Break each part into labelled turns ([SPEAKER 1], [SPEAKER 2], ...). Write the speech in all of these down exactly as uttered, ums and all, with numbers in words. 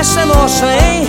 [SPEAKER 1] essa é nossa, hein?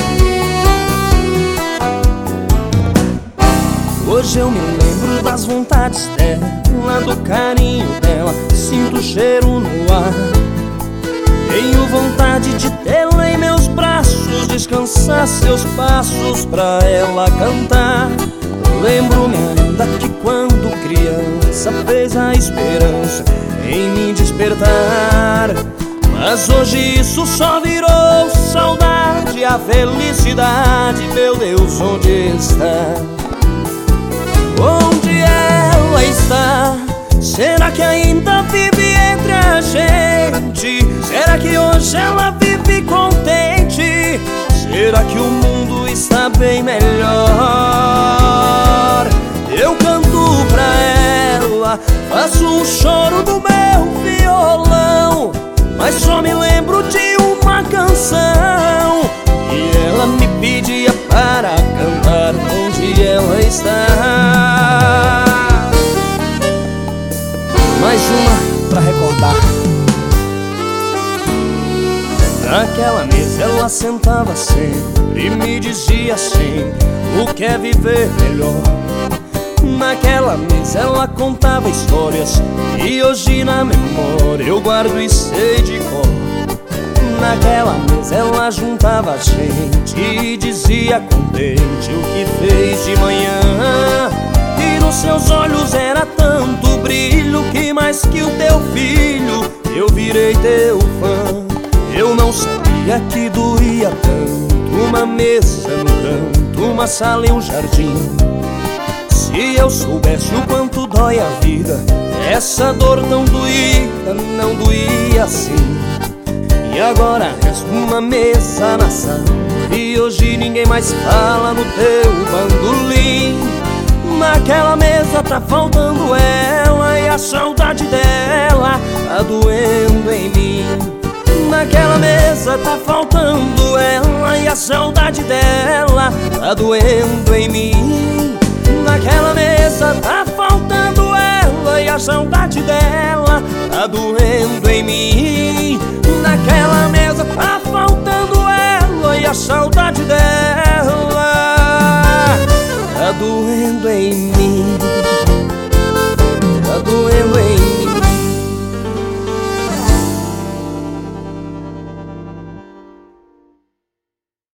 [SPEAKER 1] Hoje eu me lembro das vontades dela, do carinho dela, sinto o cheiro no ar. Tenho vontade de tê-la em meus braços, descansar seus passos pra ela cantar. Lembro-me ainda que quando criança fez a esperança em me despertar. Mas hoje isso só virou saudade, a felicidade, meu Deus, onde está? Onde ela está? Será que ainda vive entre a gente? Será que hoje ela vive contente? Será que o mundo está bem melhor? Eu canto pra ela, faço um choro do meu violão, mas só me lembro de uma canção e ela me pedia para cantar. Onde ela está? Mais uma pra recordar. Naquela mesa ela sentava sempre e me dizia assim: o que é viver melhor? Naquela mesa ela contava histórias e hoje na memória eu guardo e sei de cor. Naquela mesa ela juntava a gente e dizia contente o que fez de manhã. E nos seus olhos era tanto brilho que mais que o teu filho eu virei teu fã. Eu não sabia que doía tanto uma mesa no canto, uma sala e um jardim. Se eu soubesse o quanto dói a vida, essa dor não doía, não doía assim. E agora resta uma mesa na sala e hoje ninguém mais fala no teu bandolim. Naquela mesa tá faltando ela e a saudade dela tá doendo em mim. Naquela mesa tá faltando ela e a saudade dela tá doendo em mim. Naquela mesa tá faltando ela e a saudade dela tá doendo em mim. Naquela mesa tá faltando ela e a saudade dela